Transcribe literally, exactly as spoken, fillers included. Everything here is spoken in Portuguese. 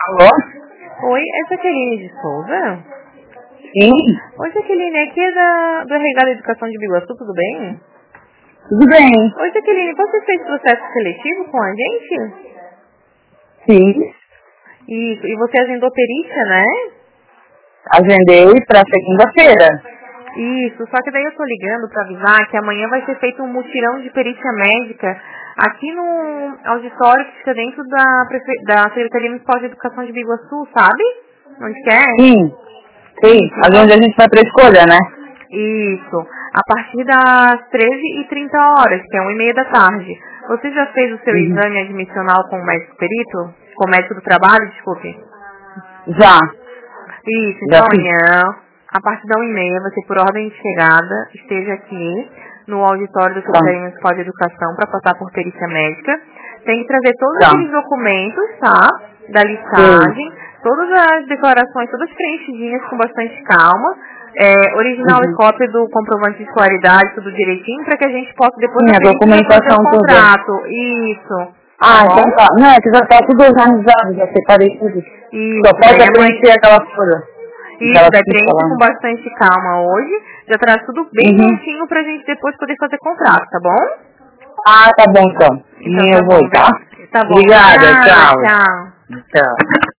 Alô? Oi, é Jaqueline de Souza? Sim, Oi, Jaqueline, aqui é da, do R H da Educação de Biguaçu, tudo bem? tudo bem. Oi, Jaqueline, você fez processo seletivo com a gente? Sim, Isso, e você agendou perícia, né? agendei para segunda-feira. Isso, só que daí eu tô ligando pra avisar que amanhã vai ser feito um mutirão de perícia médica aqui no auditório que fica dentro da, prefe... da Secretaria Municipal de Educação de Biguaçu, sabe? Onde que é? Sim, sim, Isso, ali então... onde a gente vai para escolha, né? Isso, a partir das treze e trinta horas, que é uma e meia da tarde. Você já fez o seu Uhum. exame admissional com o médico perito? Com o médico do trabalho, desculpe? Já, Isso, já então fiz. amanhã, a partir da uma e meia, você por ordem de chegada, esteja aqui no auditório do Tá, Secretaria Municipal de Educação para passar por perícia médica. Tem que trazer todos tá. aqueles documentos, tá? Da Sei. listagem, todas as declarações, todas preenchidinhas com bastante calma. É, original e Uhum. cópia do comprovante de escolaridade, tudo direitinho, para que a gente possa, depois Sim, da a perícia, já fazer o documentação toda. contrato. Isso, tá Ah, então bom? tá. Não, é que já tá tudo organizado, já separei tudo. Só Isso, daí falta amanhã... preencher aquela folha. Isso, Aquela daí ficha preenche com lá. bastante calma hoje. Já traz tudo bem Uhum. prontinho pra gente depois poder fazer contrato, tá bom? Ah, tá bom então. Então Sim, tá eu vou, bom, tá? bem. Tá bom, Obrigada, obrigada, tchau. tchau. Tchau.